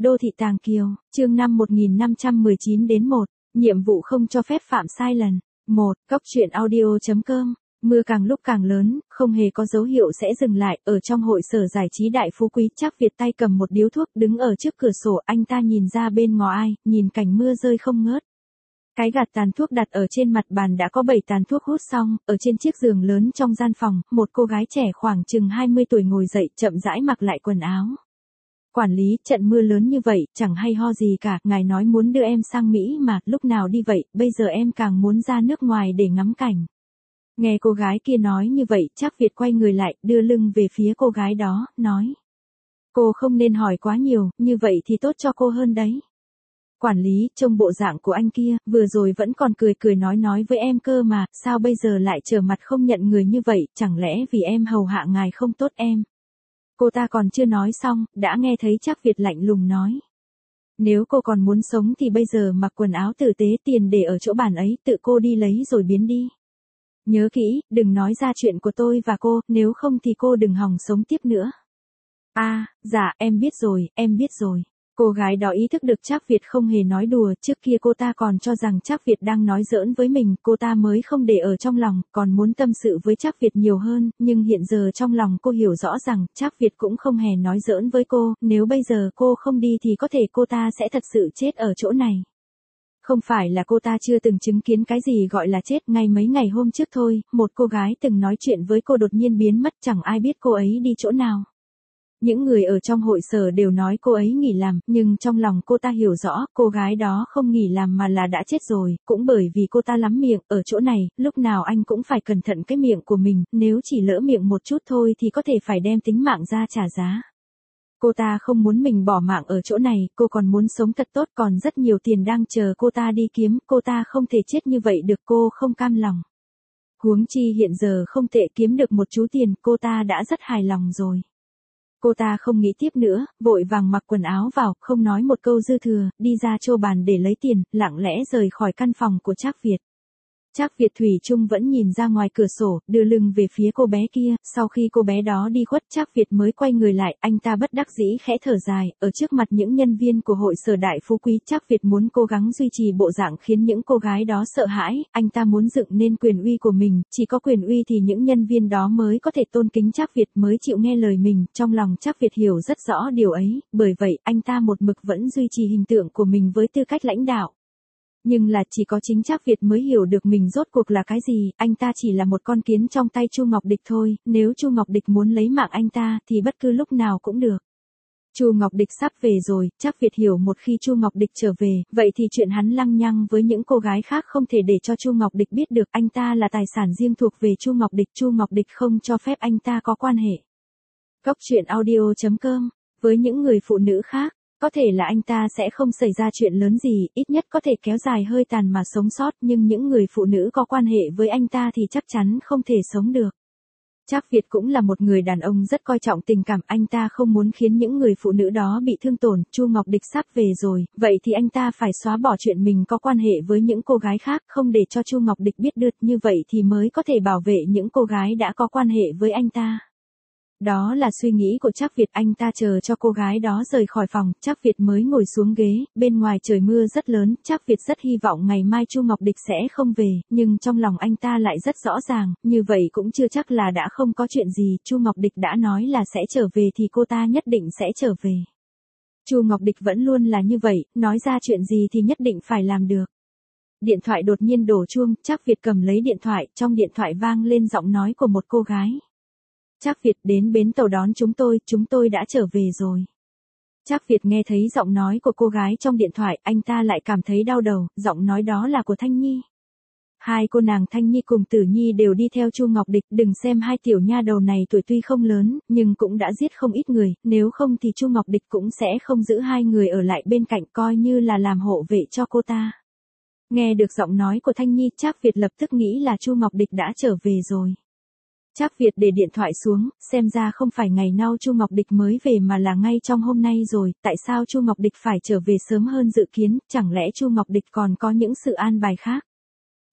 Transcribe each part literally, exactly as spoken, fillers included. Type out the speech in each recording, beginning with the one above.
Đô thị Tàng Kiều, chương năm một nghìn năm trăm mười chín đến một, nhiệm vụ không cho phép phạm sai lần. một. Cốc truyện audio.com. Mưa càng lúc càng lớn, không hề có dấu hiệu sẽ dừng lại, ở trong hội sở giải trí Đại Phú Quý, Trác Việt tay cầm một điếu thuốc đứng ở trước cửa sổ, anh ta nhìn ra bên ngõ ai, nhìn cảnh mưa rơi không ngớt. Cái gạt tàn thuốc đặt ở trên mặt bàn đã có bảy tàn thuốc hút xong, ở trên chiếc giường lớn trong gian phòng, một cô gái trẻ khoảng chừng hai mươi tuổi ngồi dậy, chậm rãi mặc lại quần áo. Quản lý, trận mưa lớn như vậy, chẳng hay ho gì cả, ngài nói muốn đưa em sang Mỹ mà, lúc nào đi vậy, bây giờ em càng muốn ra nước ngoài để ngắm cảnh. Nghe cô gái kia nói như vậy, Trác Việt quay người lại, đưa lưng về phía cô gái đó, nói. Cô không nên hỏi quá nhiều, như vậy thì tốt cho cô hơn đấy. Quản lý, trông bộ dạng của anh kia, vừa rồi vẫn còn cười cười nói nói với em cơ mà, sao bây giờ lại trở mặt không nhận người như vậy, chẳng lẽ vì em hầu hạ ngài không tốt em. Cô ta còn chưa nói xong, đã nghe thấy Trác Việt lạnh lùng nói. Nếu cô còn muốn sống thì bây giờ mặc quần áo tử tế, tiền để ở chỗ bàn ấy, tự cô đi lấy rồi biến đi. Nhớ kỹ, đừng nói ra chuyện của tôi và cô, nếu không thì cô đừng hòng sống tiếp nữa. À, dạ, em biết rồi, em biết rồi. Cô gái đó ý thức được Trác Việt không hề nói đùa, trước kia cô ta còn cho rằng Trác Việt đang nói giỡn với mình, cô ta mới không để ở trong lòng, còn muốn tâm sự với Trác Việt nhiều hơn, nhưng hiện giờ trong lòng cô hiểu rõ rằng, Trác Việt cũng không hề nói giỡn với cô, nếu bây giờ cô không đi thì có thể cô ta sẽ thật sự chết ở chỗ này. Không phải là cô ta chưa từng chứng kiến cái gì gọi là chết, ngay mấy ngày hôm trước thôi, một cô gái từng nói chuyện với cô đột nhiên biến mất, chẳng ai biết cô ấy đi chỗ nào. Những người ở trong hội sở đều nói cô ấy nghỉ làm, nhưng trong lòng cô ta hiểu rõ, cô gái đó không nghỉ làm mà là đã chết rồi, cũng bởi vì cô ta lắm miệng, ở chỗ này, lúc nào anh cũng phải cẩn thận cái miệng của mình, nếu chỉ lỡ miệng một chút thôi thì có thể phải đem tính mạng ra trả giá. Cô ta không muốn mình bỏ mạng ở chỗ này, cô còn muốn sống thật tốt, còn rất nhiều tiền đang chờ cô ta đi kiếm, cô ta không thể chết như vậy được, cô không cam lòng. Huống chi hiện giờ không thể kiếm được một chú tiền, cô ta đã rất hài lòng rồi. Cô ta không nghĩ tiếp nữa, vội vàng mặc quần áo vào, không nói một câu dư thừa, đi ra chỗ bàn để lấy tiền, lặng lẽ rời khỏi căn phòng của Trác Việt. Trác Việt thủy chung vẫn nhìn ra ngoài cửa sổ, đưa lưng về phía cô bé kia, sau khi cô bé đó đi khuất Trác Việt mới quay người lại, anh ta bất đắc dĩ khẽ thở dài, ở trước mặt những nhân viên của hội sở Đại Phú Quý, Trác Việt muốn cố gắng duy trì bộ dạng khiến những cô gái đó sợ hãi, anh ta muốn dựng nên quyền uy của mình, chỉ có quyền uy thì những nhân viên đó mới có thể tôn kính Trác Việt, mới chịu nghe lời mình, trong lòng Trác Việt hiểu rất rõ điều ấy, bởi vậy anh ta một mực vẫn duy trì hình tượng của mình với tư cách lãnh đạo. Nhưng là chỉ có chính Trác Việt mới hiểu được mình rốt cuộc là cái gì, anh ta chỉ là một con kiến trong tay Chu Ngọc Địch thôi, nếu Chu Ngọc Địch muốn lấy mạng anh ta thì bất cứ lúc nào cũng được. Chu Ngọc Địch sắp về rồi, Trác Việt hiểu một khi Chu Ngọc Địch trở về, vậy thì chuyện hắn lăng nhăng với những cô gái khác không thể để cho Chu Ngọc Địch biết được, anh ta là tài sản riêng thuộc về Chu Ngọc Địch, Chu Ngọc Địch không cho phép anh ta có quan hệ. Cốc truyện audio.com. Với những người phụ nữ khác, có thể là anh ta sẽ không xảy ra chuyện lớn gì, ít nhất có thể kéo dài hơi tàn mà sống sót, nhưng những người phụ nữ có quan hệ với anh ta thì chắc chắn không thể sống được. Trác Việt cũng là một người đàn ông rất coi trọng tình cảm, anh ta không muốn khiến những người phụ nữ đó bị thương tổn, Chu Ngọc Địch sắp về rồi, vậy thì anh ta phải xóa bỏ chuyện mình có quan hệ với những cô gái khác, không để cho Chu Ngọc Địch biết được, như vậy thì mới có thể bảo vệ những cô gái đã có quan hệ với anh ta. Đó là suy nghĩ của Trác Việt, anh ta chờ cho cô gái đó rời khỏi phòng, Trác Việt mới ngồi xuống ghế, bên ngoài trời mưa rất lớn, Trác Việt rất hy vọng ngày mai Chu Ngọc Địch sẽ không về, nhưng trong lòng anh ta lại rất rõ ràng, như vậy cũng chưa chắc là đã không có chuyện gì, Chu Ngọc Địch đã nói là sẽ trở về thì cô ta nhất định sẽ trở về. Chu Ngọc Địch vẫn luôn là như vậy, nói ra chuyện gì thì nhất định phải làm được. Điện thoại đột nhiên đổ chuông, Trác Việt cầm lấy điện thoại, trong điện thoại vang lên giọng nói của một cô gái. Trác Việt, đến bến tàu đón chúng tôi, chúng tôi đã trở về rồi. Trác Việt nghe thấy giọng nói của cô gái trong điện thoại, anh ta lại cảm thấy đau đầu, giọng nói đó là của Thanh Nhi. Hai cô nàng Thanh Nhi cùng Tử Nhi đều đi theo Chu Ngọc Địch, đừng xem hai tiểu nha đầu này tuổi tuy không lớn, nhưng cũng đã giết không ít người, nếu không thì Chu Ngọc Địch cũng sẽ không giữ hai người ở lại bên cạnh, coi như là làm hộ vệ cho cô ta. Nghe được giọng nói của Thanh Nhi, Trác Việt lập tức nghĩ là Chu Ngọc Địch đã trở về rồi. Trác Việt để điện thoại xuống, xem ra không phải ngày nào Chu Ngọc Địch mới về mà là ngay trong hôm nay rồi, tại sao Chu Ngọc Địch phải trở về sớm hơn dự kiến, chẳng lẽ Chu Ngọc Địch còn có những sự an bài khác?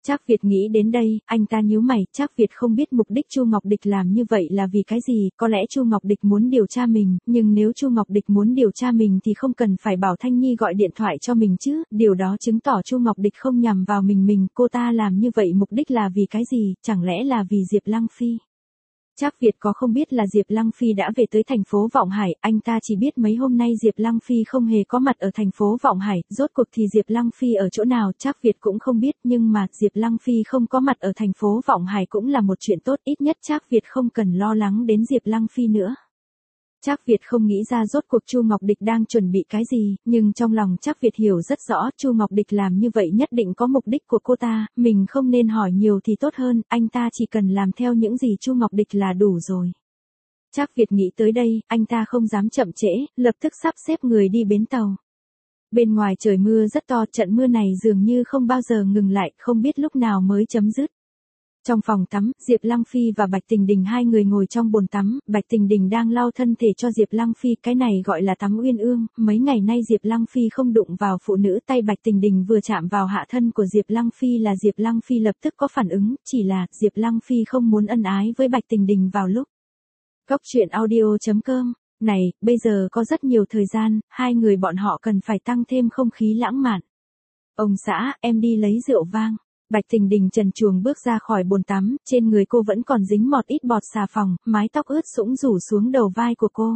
Trác Việt nghĩ đến đây, anh ta nhíu mày, Trác Việt không biết mục đích Chu Ngọc Địch làm như vậy là vì cái gì, có lẽ Chu Ngọc Địch muốn điều tra mình, nhưng nếu Chu Ngọc Địch muốn điều tra mình thì không cần phải bảo Thanh Nhi gọi điện thoại cho mình chứ, điều đó chứng tỏ Chu Ngọc Địch không nhằm vào mình mình, cô ta làm như vậy mục đích là vì cái gì, chẳng lẽ là vì Diệp Lăng Phi. Trác Việt có không biết là Diệp Lăng Phi đã về tới thành phố Vọng Hải, anh ta chỉ biết mấy hôm nay Diệp Lăng Phi không hề có mặt ở thành phố Vọng Hải, rốt cuộc thì Diệp Lăng Phi ở chỗ nào, Trác Việt cũng không biết, nhưng mà Diệp Lăng Phi không có mặt ở thành phố Vọng Hải cũng là một chuyện tốt, ít nhất Trác Việt không cần lo lắng đến Diệp Lăng Phi nữa. Trác Việt không nghĩ ra rốt cuộc Chu Ngọc Địch đang chuẩn bị cái gì, nhưng trong lòng Trác Việt hiểu rất rõ, Chu Ngọc Địch làm như vậy nhất định có mục đích của cô ta, mình không nên hỏi nhiều thì tốt hơn, anh ta chỉ cần làm theo những gì Chu Ngọc Địch là đủ rồi. Trác Việt nghĩ tới đây, anh ta không dám chậm trễ, lập tức sắp xếp người đi bến tàu. Bên ngoài trời mưa rất to, trận mưa này dường như không bao giờ ngừng lại, không biết lúc nào mới chấm dứt. Trong phòng tắm, Diệp Lăng Phi và Bạch Tình Đình hai người ngồi trong bồn tắm, Bạch Tình Đình đang lau thân thể cho Diệp Lăng Phi, cái này gọi là tắm uyên ương, mấy ngày nay Diệp Lăng Phi không đụng vào phụ nữ, tay Bạch Tình Đình vừa chạm vào hạ thân của Diệp Lăng Phi là Diệp Lăng Phi lập tức có phản ứng, chỉ là Diệp Lăng Phi không muốn ân ái với Bạch Tình Đình vào lúc. Góc truyện audio chấm com, này, bây giờ có rất nhiều thời gian, hai người bọn họ cần phải tăng thêm không khí lãng mạn. Ông xã, em đi lấy rượu vang. Bạch Tình Đình trần truồng bước ra khỏi bồn tắm, trên người cô vẫn còn dính mọt ít bọt xà phòng, mái tóc ướt sũng rủ xuống đầu vai của cô.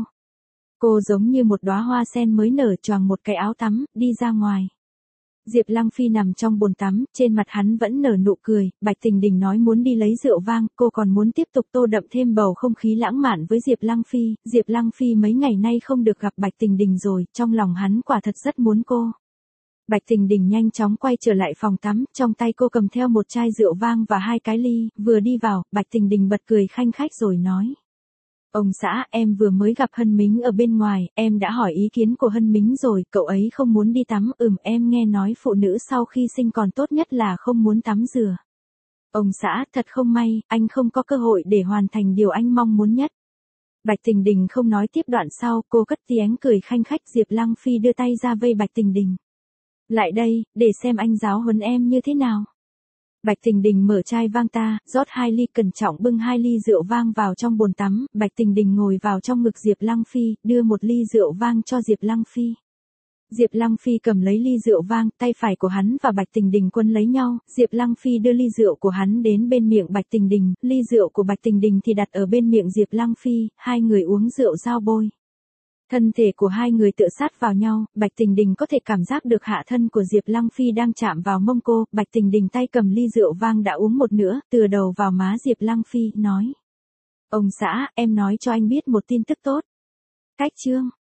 Cô giống như một đóa hoa sen mới nở, choàng một cái áo tắm, đi ra ngoài. Diệp Lăng Phi nằm trong bồn tắm, trên mặt hắn vẫn nở nụ cười, Bạch Tình Đình nói muốn đi lấy rượu vang, cô còn muốn tiếp tục tô đậm thêm bầu không khí lãng mạn với Diệp Lăng Phi, Diệp Lăng Phi mấy ngày nay không được gặp Bạch Tình Đình rồi, trong lòng hắn quả thật rất muốn cô. Bạch Tình Đình nhanh chóng quay trở lại phòng tắm, trong tay cô cầm theo một chai rượu vang và hai cái ly, vừa đi vào, Bạch Tình Đình bật cười khanh khách rồi nói. Ông xã, em vừa mới gặp Hân Mính ở bên ngoài, em đã hỏi ý kiến của Hân Mính rồi, cậu ấy không muốn đi tắm, ừm em nghe nói phụ nữ sau khi sinh còn tốt nhất là không muốn tắm rửa. Ông xã, thật không may, anh không có cơ hội để hoàn thành điều anh mong muốn nhất. Bạch Tình Đình không nói tiếp đoạn sau, cô cất tiếng cười khanh khách, Diệp Lăng Phi đưa tay ra vây Bạch Tình Đình. Lại đây, để xem anh giáo huấn em như thế nào. Bạch Tình Đình mở chai vang ta, rót hai ly, cẩn trọng bưng hai ly rượu vang vào trong bồn tắm, Bạch Tình Đình ngồi vào trong ngực Diệp Lăng Phi, đưa một ly rượu vang cho Diệp Lăng Phi. Diệp Lăng Phi cầm lấy ly rượu vang, tay phải của hắn và Bạch Tình Đình quấn lấy nhau, Diệp Lăng Phi đưa ly rượu của hắn đến bên miệng Bạch Tình Đình, ly rượu của Bạch Tình Đình thì đặt ở bên miệng Diệp Lăng Phi, hai người uống rượu giao bôi. Thân thể của hai người tựa sát vào nhau, Bạch Tình Đình có thể cảm giác được hạ thân của Diệp Lăng Phi đang chạm vào mông cô, Bạch Tình Đình tay cầm ly rượu vang đã uống một nửa, tựa đầu vào má Diệp Lăng Phi, nói. Ông xã, em nói cho anh biết một tin tức tốt. Cách chương.